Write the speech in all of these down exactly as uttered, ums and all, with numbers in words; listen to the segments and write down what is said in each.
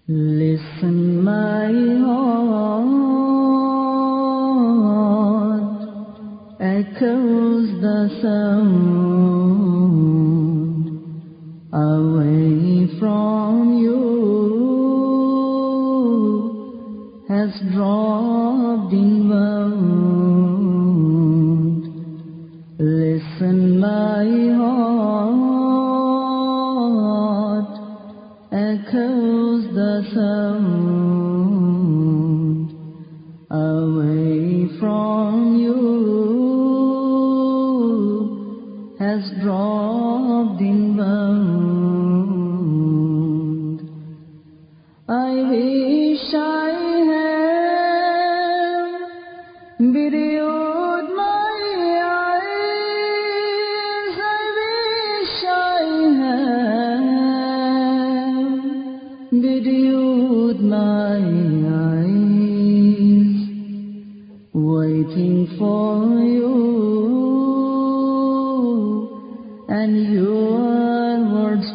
Listen, my heart echoes the sound away from you has dropped in wound. Listen, my heart echoes the sound away from you has dropped in wound. I wish I had bedewed my eyes. I wish I had bedewed my eyes, waiting for you and your words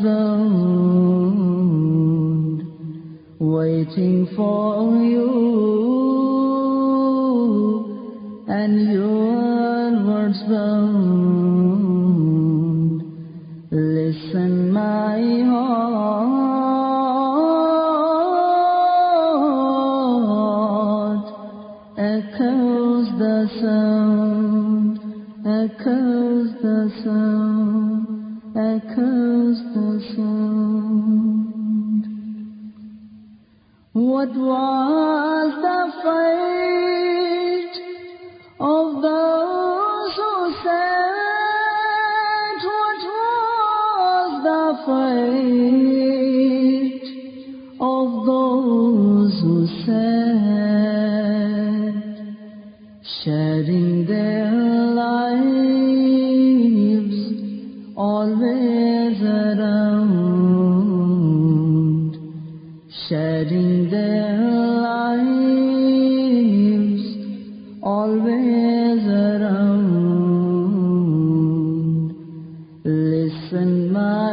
bound, waiting for you and your words bound. Listen, my heart echoes the sound, echoes the sound, echoes the sound. What was the fate of those who said? What was the fate of those who said, shedding their lives always around, shedding their lives always around. Listen, my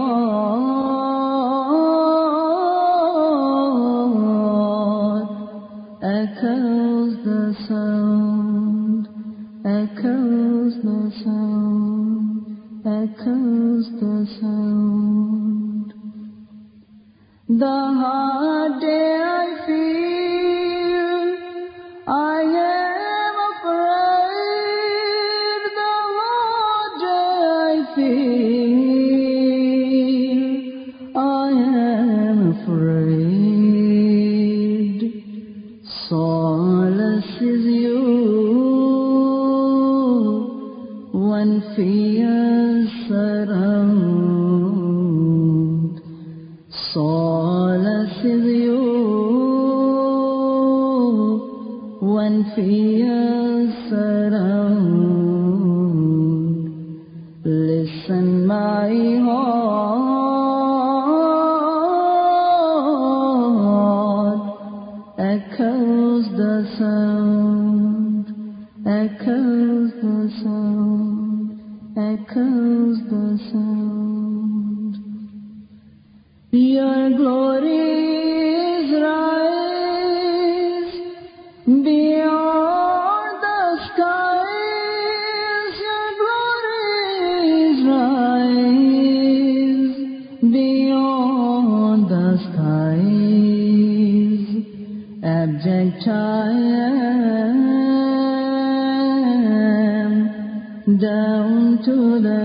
heart echoes the sound, echoes the sound, echoes the sound. The hard day I feel, I am afraid. The hard day I feel, I am afraid. Solace is you when fears surround. Solace is you when fears surround. Listen, my heart echoes the sound, echoes the sound, echoes the sound. Your glories rise beyond the skies. Your glories rise beyond the skies. Abject I am, down to the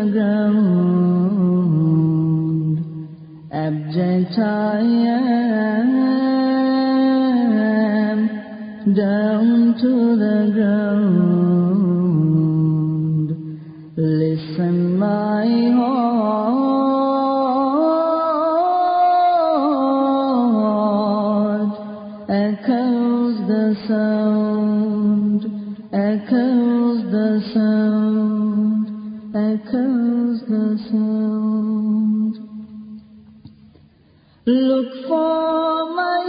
ground. Abject I am, down to the ground. Listen, my heart echoes the sound, echoes the sound, echoes the sound. Look for my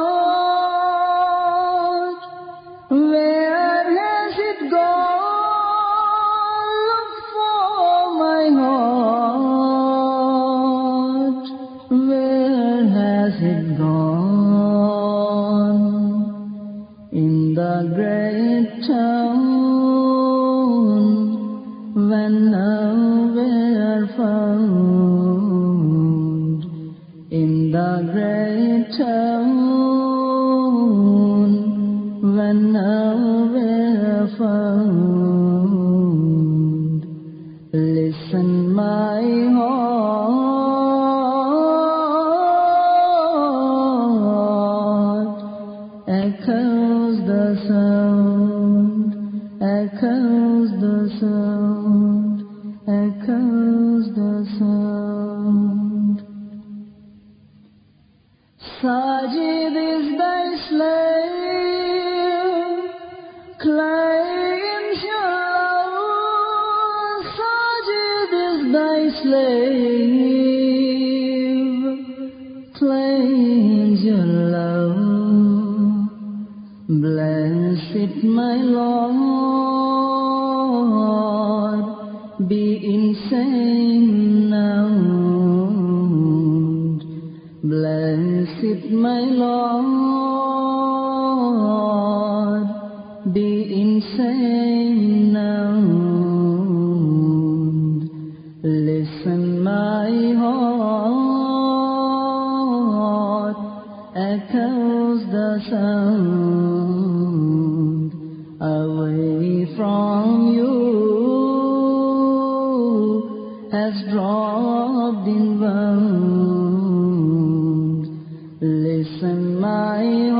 heart, where has it gone? Look for my heart, where has it gone? in the great town, when nowhere found. Listen, my heart, echoes the sound, echoes the sound, echoes the sound. Sajid is thy slave, claims your love. Sajid is thy slave, claims your love. Bless it, my Lord, be insane now. Bless it, my Lord, be insane now. Listen, my heart, echoes the sound. Away from you has dropped in wound. Listen, my